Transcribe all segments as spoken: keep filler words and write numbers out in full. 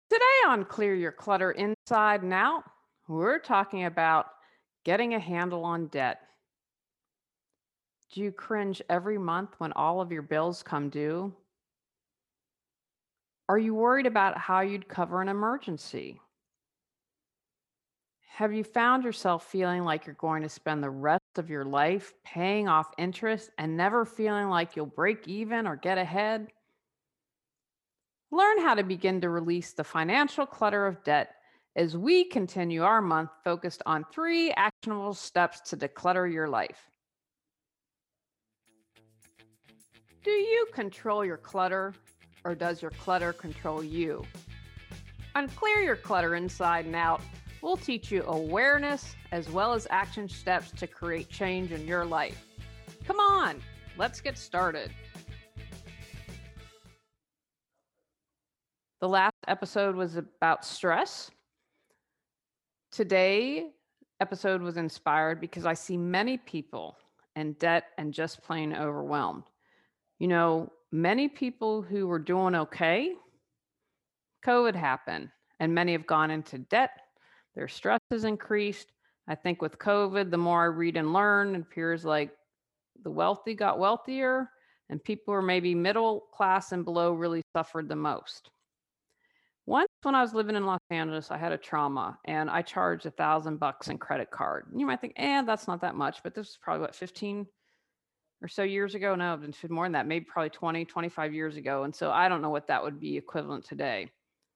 Today on Clear Your Clutter Inside and Out, we're talking about getting a handle on debt. Do you cringe every month when all of your bills come due? Are you worried about how you'd cover an emergency? Have you found yourself feeling like you're going to spend the rest of your life paying off interest and never feeling like you'll break even or get ahead? Learn how to begin to release the financial clutter of debt as we continue our month focused on three actionable steps to declutter your life. Do you control your clutter or does your clutter control you? On Clear Your Clutter Inside and Out, we'll teach you awareness as well as action steps to create change in your life. Come on, let's get started. The last episode was about stress. Today episode was inspired because I see many people in debt and just plain overwhelmed. You know, many people who were doing okay, COVID happened, and many have gone into debt. Their stress has increased. I think with COVID, the more I read and learn, it appears like the wealthy got wealthier, and people who are maybe middle class and below really suffered the most. Once when I was living in Los Angeles, I had a trauma and I charged a thousand bucks in credit card. You might think, eh, that's not that much, but this is probably what, fifteen or so years ago. No, it's been more than that, maybe probably twenty, twenty-five years ago. And so I don't know what that would be equivalent today.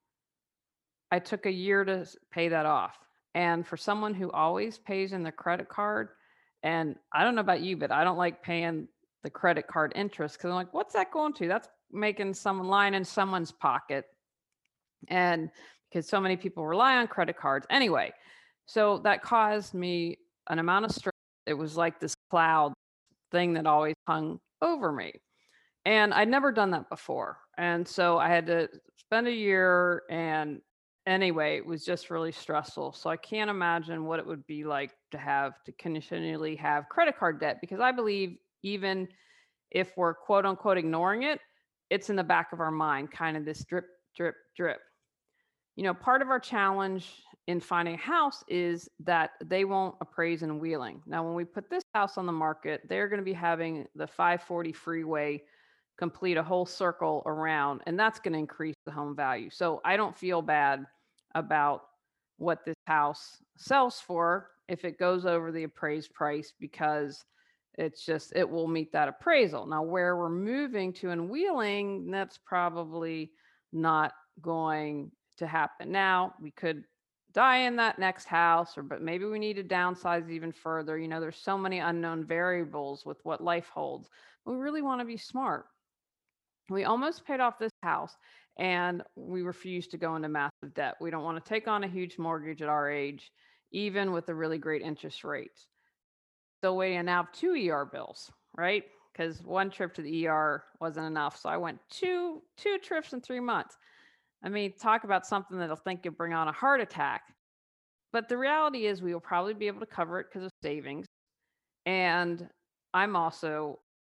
I took a year to s- pay that off. And for someone who always pays in their credit card, and I don't know about you, but I don't like paying the credit card interest because I'm like, what's that going to? That's making someone line in someone's pocket. And because so many people rely on credit cards. Anyway, so that caused me an amount of stress. It was like this cloud thing that always hung over me. And I'd never done that before. And so I had to spend a year and anyway, it was just really stressful. So I can't imagine what it would be like to have to continually have credit card debt because I believe even if we're quote unquote ignoring it, it's in the back of our mind, kind of this drip, drip, drip. You know, part of our challenge in finding a house is that they won't appraise in Wheeling. Now, when we put this house on the market, they're going to be having the five forty freeway complete a whole circle around, and that's going to increase the home value. So I don't feel bad about what this house sells for if it goes over the appraised price because it's just it will meet that appraisal. Now, where we're moving to in Wheeling, that's probably not going to happen. Now, we could die in that next house or but maybe we need to downsize even further. You know, there's so many unknown variables with what life holds. We really want to be smart. We almost paid off this house and we refused to go into massive debt. We don't want to take on a huge mortgage at our age, even with the really great interest rates. Still waiting and now have two E R bills, right? Because one trip to the E R wasn't enough. So I went two two trips in three months. I mean, talk about something that'll think you'll bring on a heart attack. But the reality is we will probably be able to cover it because of savings. And I'm also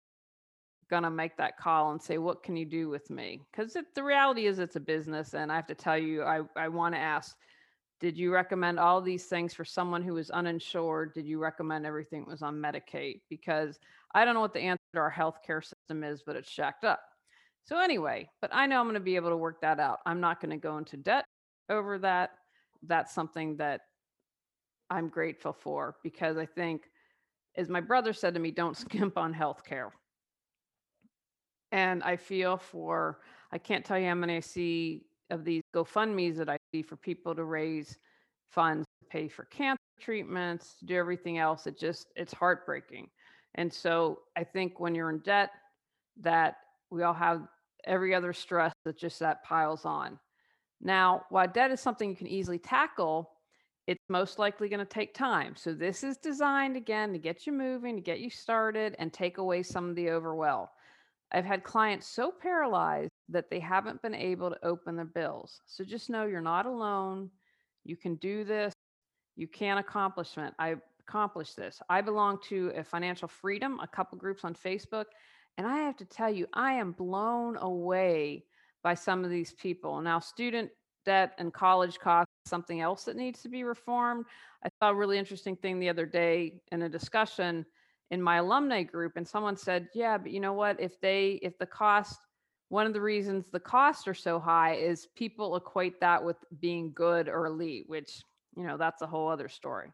gonna make that call and say, "What can you do with me?" Because the reality is it's a business, and I have to tell you, I I want to ask, did you recommend all these things for someone who is uninsured? Did you recommend everything that was on Medicaid? Because I don't know what the answer to our healthcare system is, but it's shacked up. So anyway, but I know I'm going to be able to work that out. I'm not going to go into debt over that. That's something that I'm grateful for because I think, as my brother said to me, don't skimp on healthcare. And I feel for I can't tell you how many I see of these GoFundMe's that I see for people to raise funds to pay for cancer treatments, to do everything else. It just it's heartbreaking. And so I think when you're in debt, that we all have every other stress that just that piles on. Now, while debt is something you can easily tackle, it's most likely going to take time. So this is designed again to get you moving, to get you started and take away some of the overwhelm. I've had clients so paralyzed that they haven't been able to open their bills. So just know you're not alone. You can do this. You can accomplish it. I accomplished this. I belong to a financial freedom, a couple groups on Facebook, and I have to tell you, I am blown away by some of these people. Now, student debt and college costs is something else that needs to be reformed. I saw a really interesting thing the other day in a discussion in my alumni group, and someone said, "Yeah, but you know what? If they if the cost one of the reasons the costs are so high is people equate that with being good or elite, which, you know, that's a whole other story."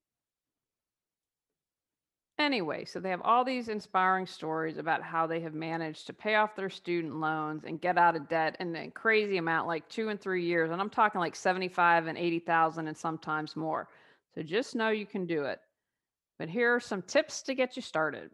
Anyway, so they have all these inspiring stories about how they have managed to pay off their student loans and get out of debt in a crazy amount, like two and three years. And I'm talking like seventy-five and eighty thousand and sometimes more. So just know you can do it. But here are some tips to get you started.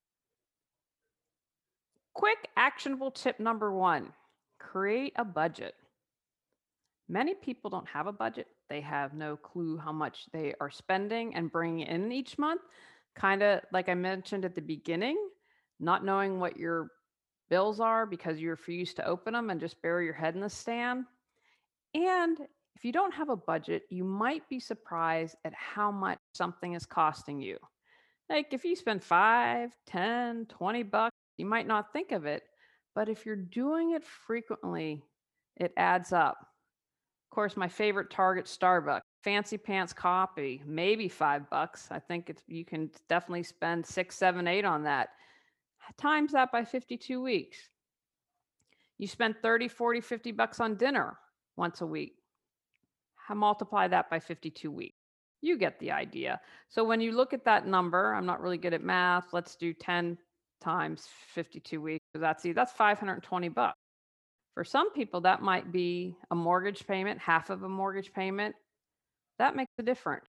Quick, actionable tip number one: create a budget. Many people don't have a budget. They have no clue how much they are spending and bringing in each month. Kind of like I mentioned at the beginning, not knowing what your bills are because you refuse to open them and just bury your head in the sand. And if you don't have a budget, you might be surprised at how much something is costing you. Like if you spend five, ten, twenty bucks, you might not think of it. But if you're doing it frequently, it adds up. Of course, my favorite Target, Starbucks, fancy pants coffee, maybe five bucks. I think it's you can definitely spend six, seven, eight on that. Times that by fifty-two weeks. You spend thirty, forty, fifty bucks on dinner once a week. How multiply that by fifty-two weeks. You get the idea. So when you look at that number, I'm not really good at math. Let's do ten times fifty-two weeks. So that's that's five hundred twenty bucks. For some people, that might be a mortgage payment, half of a mortgage payment. That makes a difference.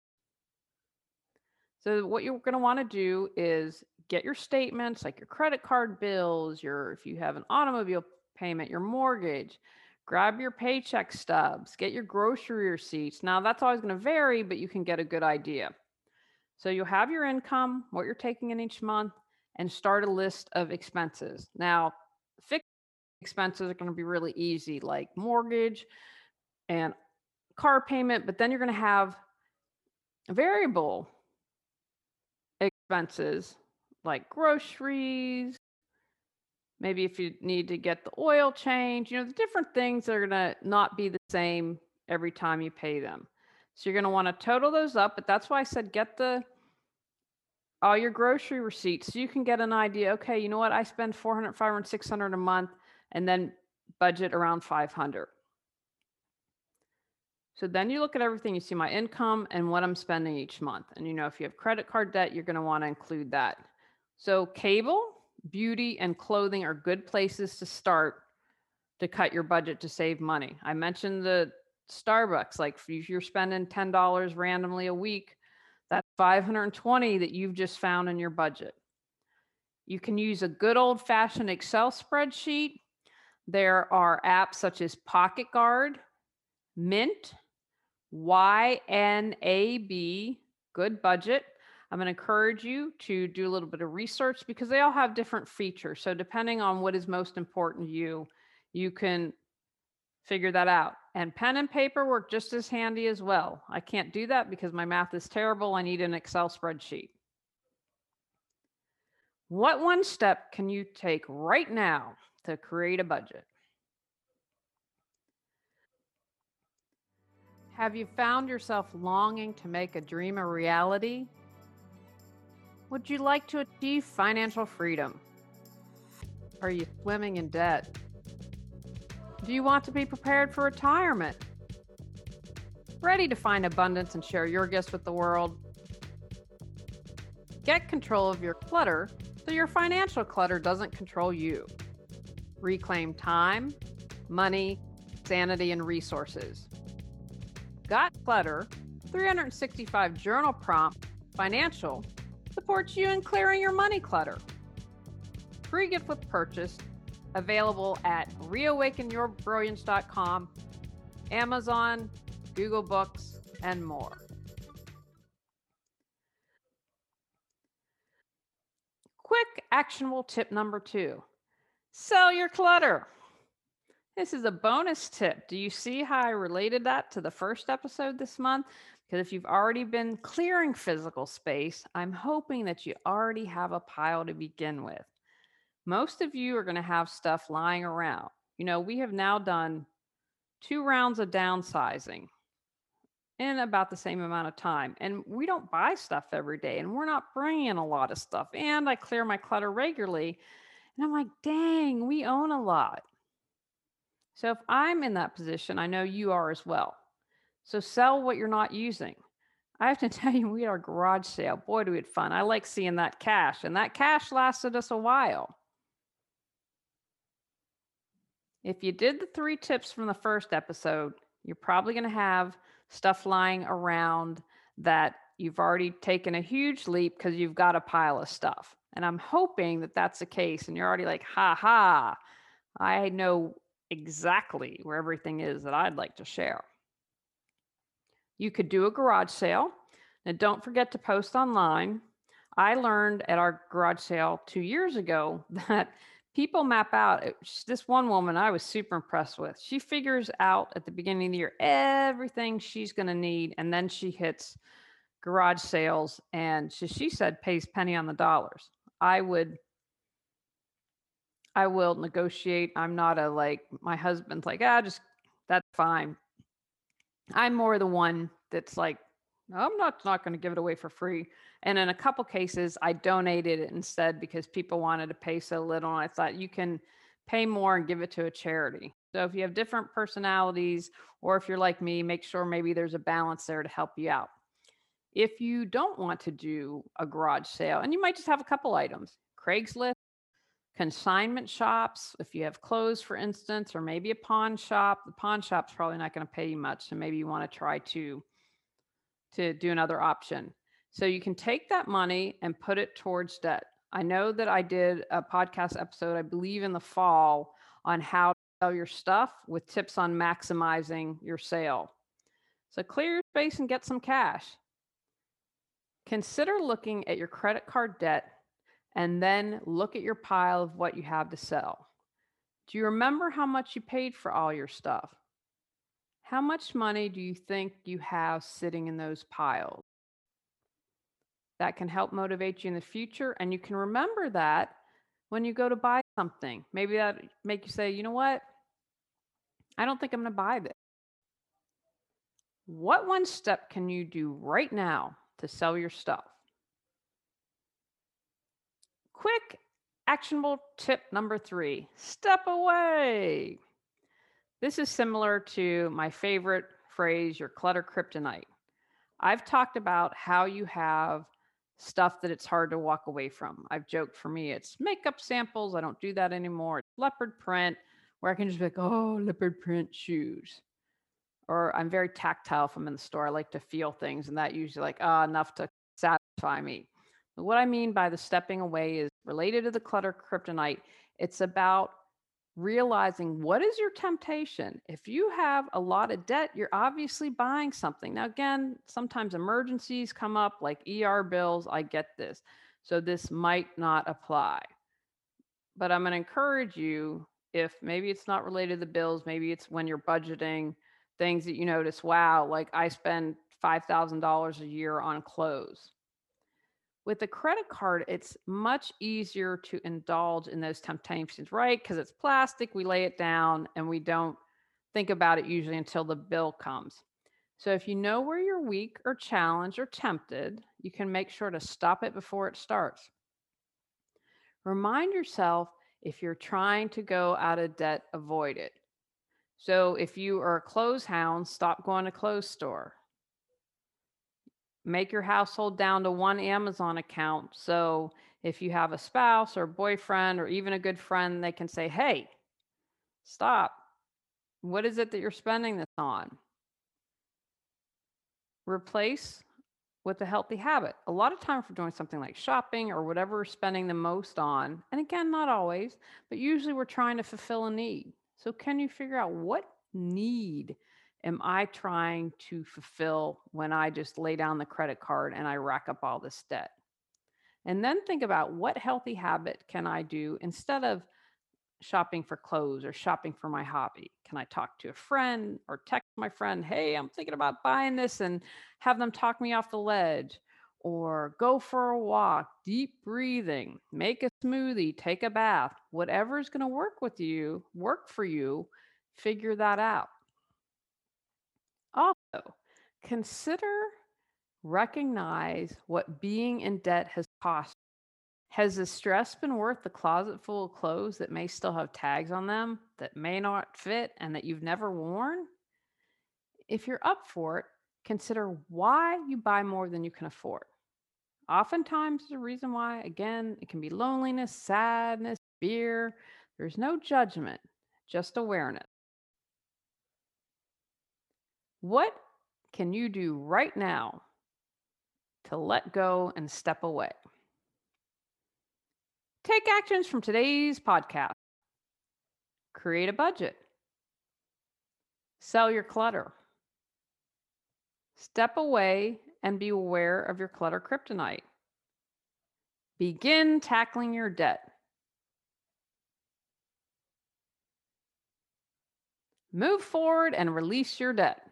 So what you're going to want to do is get your statements, like your credit card bills, your if you have an automobile payment, your mortgage, grab your paycheck stubs, get your grocery receipts. Now that's always going to vary, but you can get a good idea. So you'll have your income, what you're taking in each month, and start a list of expenses. Now, fixed expenses are going to be really easy, like mortgage and car payment, but then you're going to have variable expenses like groceries, maybe if you need to get the oil change, you know, the different things that are going to not be the same every time you pay them. So you're going to want to total those up, but that's why I said get the all your grocery receipts so you can get an idea. Okay, you know what? I spend four hundred, five hundred, six hundred a month and then budget around five hundred. So then you look at everything, you see my income and what I'm spending each month. And you know, if you have credit card debt, you're going to want to include that. So cable, beauty, and clothing are good places to start to cut your budget to save money. I mentioned the Starbucks, like if you're spending ten dollars randomly a week, that's five hundred twenty that you've just found in your budget. You can use a good old fashioned Excel spreadsheet. There are apps such as Pocket Guard, Mint, Y N A B, Good Budget. I'm going to encourage you to do a little bit of research because they all have different features. So depending on what is most important to you, you can figure that out. And pen and paper work just as handy as well. I can't do that because my math is terrible. I need an Excel spreadsheet. What one step can you take right now to create a budget? Have you found yourself longing to make a dream a reality? Would you like to achieve financial freedom? Are you swimming in debt? Do you want to be prepared for retirement? Ready to find abundance and share your gifts with the world? Get control of your clutter so your financial clutter doesn't control you. Reclaim time, money, sanity, and resources. Got Clutter, three hundred sixty-five journal prompt, financial, supports you in clearing your money clutter. Free gift with purchase, available at reawaken your brilliance dot com, Amazon, Google Books, and more. Quick, actionable tip number two: sell your clutter. This is a bonus tip. Do you see how I related that to the first episode this month? Because if you've already been clearing physical space, I'm hoping that you already have a pile to begin with. Most of you are going to have stuff lying around. You know, we have now done two rounds of downsizing in about the same amount of time. And we don't buy stuff every day, and we're not bringing a lot of stuff. And I clear my clutter regularly. And I'm like, dang, we own a lot. So if I'm in that position, I know you are as well. So sell what you're not using. I have to tell you, we had our garage sale. Boy, do we had fun. I like seeing that cash, and that cash lasted us a while. If you did the three tips from the first episode, you're probably going to have stuff lying around that you've already taken a huge leap because you've got a pile of stuff. And I'm hoping that that's the case. And you're already like, ha ha, I know exactly where everything is that I'd like to share. You could do a garage sale. And don't forget to post online. I learned at our garage sale two years ago that people map out. it- sh- This one woman I was super impressed with. She figures out at the beginning of the year everything she's going to need, and then she hits garage sales, and she, she said pays penny on the dollars. I would, I will negotiate. I'm not a like my husband's like ah just that's fine. I'm more the one that's like, I'm not not going to give it away for free. And in a couple cases, I donated it instead because people wanted to pay so little. And I thought you can pay more and give it to a charity. So if you have different personalities, or if you're like me, make sure maybe there's a balance there to help you out. If you don't want to do a garage sale, and you might just have a couple items, Craigslist, consignment shops, if you have clothes, for instance, or maybe a pawn shop. The pawn shop's probably not going to pay you much, so maybe you want to try to to do another option. So you can take that money and put it towards debt. I know that I did a podcast episode, I believe in the fall, on how to sell your stuff with tips on maximizing your sale. So clear your space and get some cash. Consider looking at your credit card debt and then look at your pile of what you have to sell. Do you remember how much you paid for all your stuff? How much money do you think you have sitting in those piles? That can help motivate you in the future, and you can remember that when you go to buy something. Maybe that make you say, you know what? I don't think I'm going to buy this. What one step can you do right now to sell your stuff? Quick, actionable tip number three, step away. This is similar to my favorite phrase, your clutter kryptonite. I've talked about how you have stuff that it's hard to walk away from. I've joked, for me, it's makeup samples. I don't do that anymore. It's leopard print, where I can just be like, oh, leopard print shoes. Or I'm very tactile if I'm in the store. I like to feel things, and that usually like, ah, enough to satisfy me. But what I mean by the stepping away is related to the clutter kryptonite. It's about realizing what is your temptation. If you have a lot of debt, you're obviously buying something. Now, again, sometimes emergencies come up like E R bills. I get this. So this might not apply. But I'm going to encourage you, if maybe it's not related to the bills, maybe it's when you're budgeting things that you notice, wow, like I spend five thousand dollars a year on clothes. With a credit card, it's much easier to indulge in those temptations, right? Because it's plastic, we lay it down and we don't think about it usually until the bill comes. So if you know where you're weak or challenged or tempted, you can make sure to stop it before it starts. Remind yourself, if you're trying to go out of debt, avoid it. So if you are a clothes hound, stop going to clothes store. Make your household down to one Amazon account. So if you have a spouse or boyfriend or even a good friend, they can say, hey, stop. What is it that you're spending this on? Replace with a healthy habit. A lot of time, if we're doing something like shopping or whatever we're spending the most on, and again, not always, but usually we're trying to fulfill a need. So can you figure out, what need am I trying to fulfill when I just lay down the credit card and I rack up all this debt? And then think about, what healthy habit can I do instead of shopping for clothes or shopping for my hobby? Can I talk to a friend or text my friend, hey, I'm thinking about buying this, and have them talk me off the ledge? Or go for a walk, deep breathing, make a smoothie, take a bath, whatever is going to work with you, work for you, figure that out. Also, consider recognize what being in debt has cost. Has the stress been worth the closet full of clothes that may still have tags on them, that may not fit, and that you've never worn? If you're up for it, consider why you buy more than you can afford. Oftentimes, the reason why, again, it can be loneliness, sadness, fear. There's no judgment, just awareness. What can you do right now to let go and step away? Take actions from today's podcast. Create a budget. Sell your clutter. Step away and be aware of your clutter kryptonite. Begin tackling your debt. Move forward and release your debt.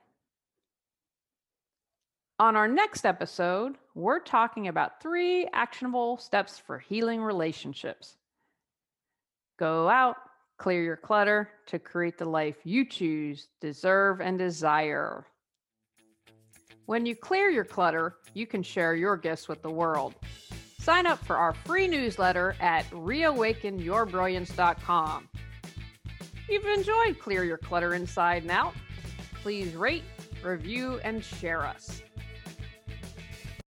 On our next episode, we're talking about three actionable steps for healing relationships. Go out, clear your clutter to create the life you choose, deserve, and desire. When you clear your clutter, you can share your gifts with the world. Sign up for our free newsletter at reawaken your brilliance dot com. If you've enjoyed Clear Your Clutter Inside and Out, please rate, review, and share us.